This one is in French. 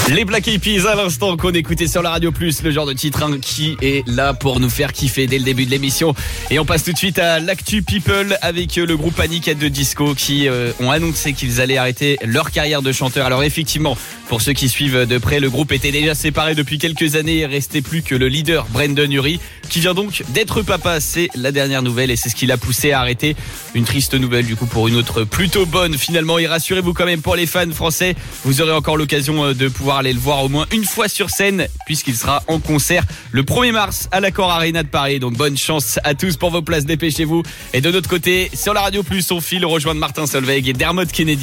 Les Black Eyed Peas à l'instant qu'on écoutait sur la Radio Plus, le genre de titre qui est là pour nous faire kiffer dès le début de l'émission. Et on passe tout de suite à l'actu People avec le groupe Panic! At the Disco qui ont annoncé qu'ils allaient arrêter leur carrière de chanteur. Alors effectivement, pour ceux qui suivent de près, le groupe était déjà séparé depuis quelques années. Il restait plus que le leader Brendon Urie qui vient donc d'être papa. C'est la dernière nouvelle et c'est ce qui l'a poussé à arrêter. Une triste nouvelle du coup pour une autre plutôt bonne finalement. Et rassurez-vous quand même pour les fans français, vous aurez encore l'occasion de pouvoir aller le voir au moins une fois sur scène puisqu'il sera en concert le 1er mars à l'Accor Arena de Paris. Donc bonne chance à tous pour vos places, dépêchez-vous. Et de notre côté, sur la Radio Plus, on file rejoindre Martin Solveig et Dermot Kennedy.